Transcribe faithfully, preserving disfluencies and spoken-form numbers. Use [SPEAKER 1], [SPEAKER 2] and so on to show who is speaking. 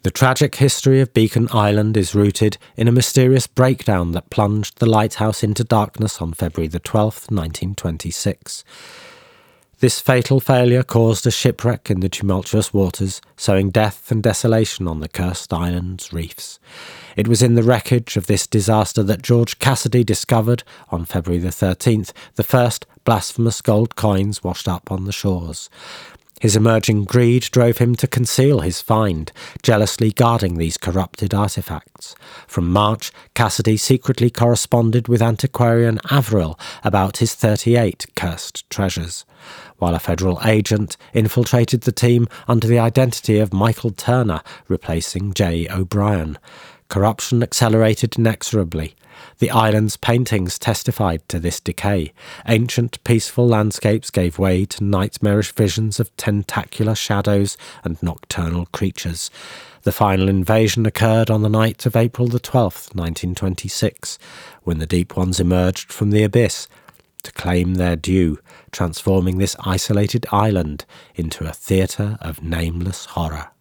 [SPEAKER 1] The tragic history of Beacon Island is rooted in a mysterious breakdown that plunged the lighthouse into darkness on February the twelfth, nineteen twenty-six. This fatal failure caused a shipwreck in the tumultuous waters, sowing death and desolation on the cursed island's reefs. It was in the wreckage of this disaster that George Cassidy discovered, on February the thirteenth, the first blasphemous gold coins washed up on the shores. His emerging greed drove him to conceal his find, jealously guarding these corrupted artefacts. From March, Cassidy secretly corresponded with antiquarian Averill about his thirty-eight cursed treasures, while a federal agent infiltrated the team under the identity of Michael Turner, replacing J. O'Brien. Corruption accelerated inexorably. The island's paintings testified to this decay. Ancient, peaceful landscapes gave way to nightmarish visions of tentacular shadows and nocturnal creatures. The final invasion occurred on the night of April the twelfth, nineteen twenty-six, when the Deep Ones emerged from the abyss to claim their due, transforming this isolated island into a theatre of nameless horror.